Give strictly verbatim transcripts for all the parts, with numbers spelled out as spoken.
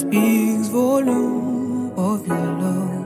speaks volume of your love.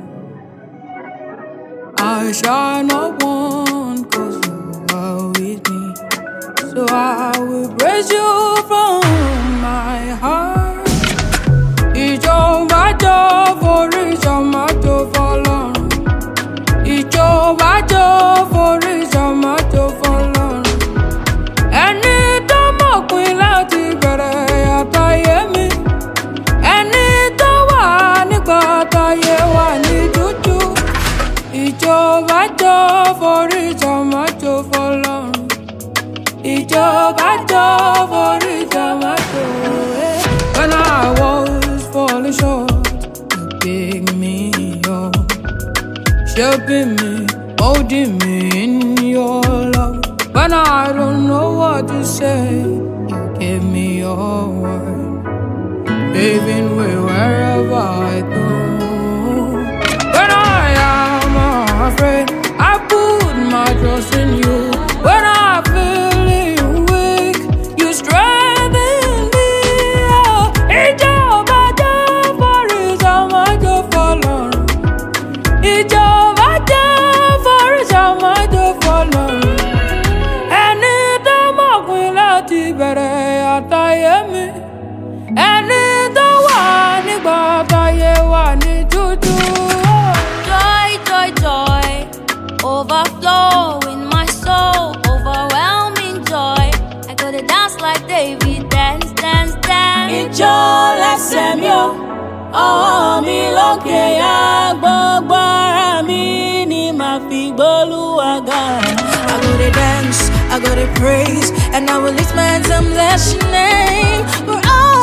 I shall not want, cause you are with me. So I will praise you from my heart. Ijo majo for ijo majo for long. Ijo majo for ijo majo for long. Ẹni tó mọ̀ pin láti bẹ̀rẹ̀ àtayé mi. Ẹni tó wà nígbà táyé wà ní dúdú. Ijo majo for ijo majo for long. Ijo majo for ijo majo. When I was falling short, you picked me up, shaping me, molding me in your love. When I don't know what to say, you gave me your word, paving way wherever I go. When I am afraid, I put my trust in you. When I feel weak, you strengthen me. Oh, Ijo majo for ijo majo for long. Ijo majo for ijo majo for long. Ẹni tó mọ̀ pin láti bẹ̀rẹ̀ àtayé mi. Ẹni tó wà nígbà táyé wà ní dúdú. Joy, joy, joy, overflow in my soul, overwhelming joy. I gotta dance like David, dance, dance, dance. Ìjọ lẹ́sẹ̀ mi ò, ọwọ́ mi lókè yá, gbogbo ara mi ni màá fi gbólúwa ga. I gotta dance, I gotta praise, and I will lift my hands and bless your name for all